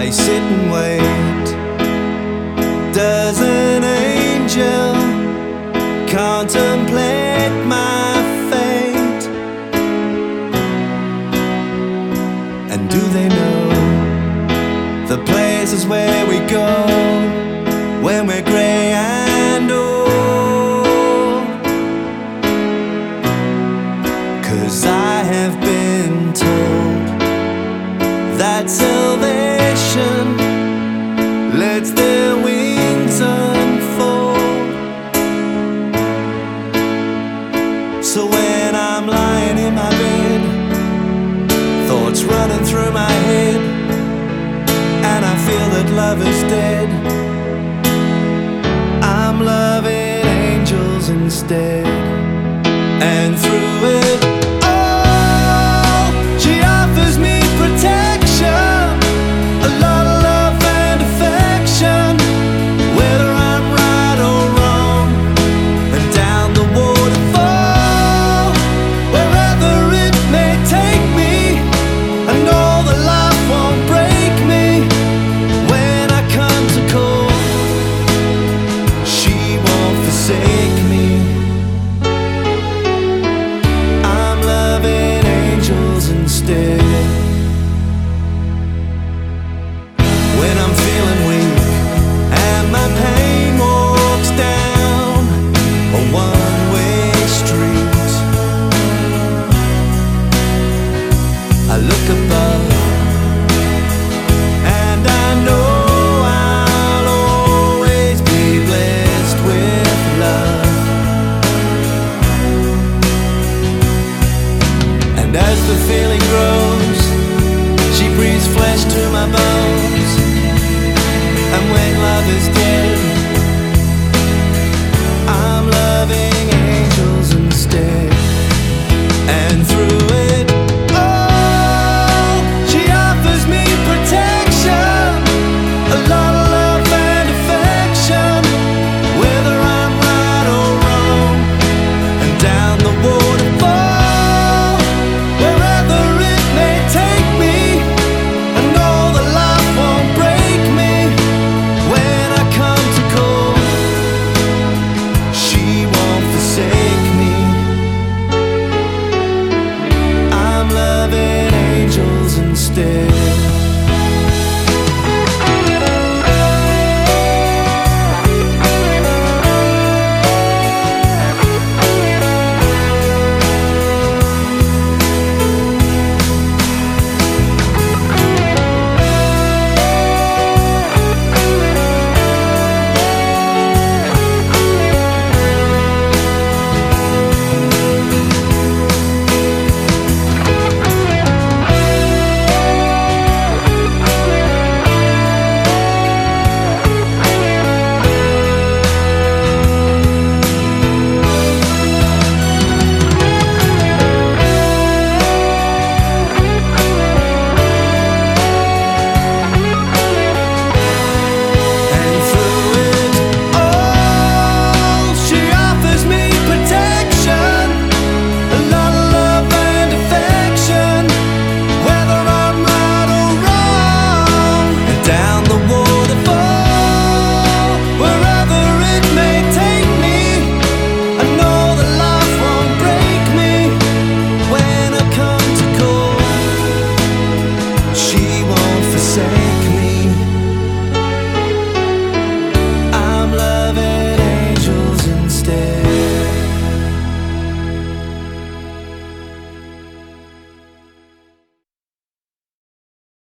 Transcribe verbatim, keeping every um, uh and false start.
I sit and wait. Does an angel contemplate my fate? And do they know the places where we go when we're grey and old? 'Cause I have been told that salvation lets their wings unfold. So when I'm lying in my bed, thoughts running through my head, and I feel that love is dead, I'm loving angels instead. And through it all, she offers me protection, a lot of love and affection, whether I'm right or wrong. And down the waterfall, wherever it may take me, I know that life won't break me. When I come to call, she won't forsake me. I'm loving angels instead. When I'm feeling weak and my pain walks down a one-way street, I look above and I know I'll always be blessed with love. And as the feeling grows, she breathes flesh to my bones. And when love is dead, I'm loving angels instead. And through it all, she offers me protection, a lot of love and affection, whether I'm right or wrong. And down the waterfall, wherever it may take me, I know that life won't break me. When I come to call, she won't forsake me. I'm loving angels instead.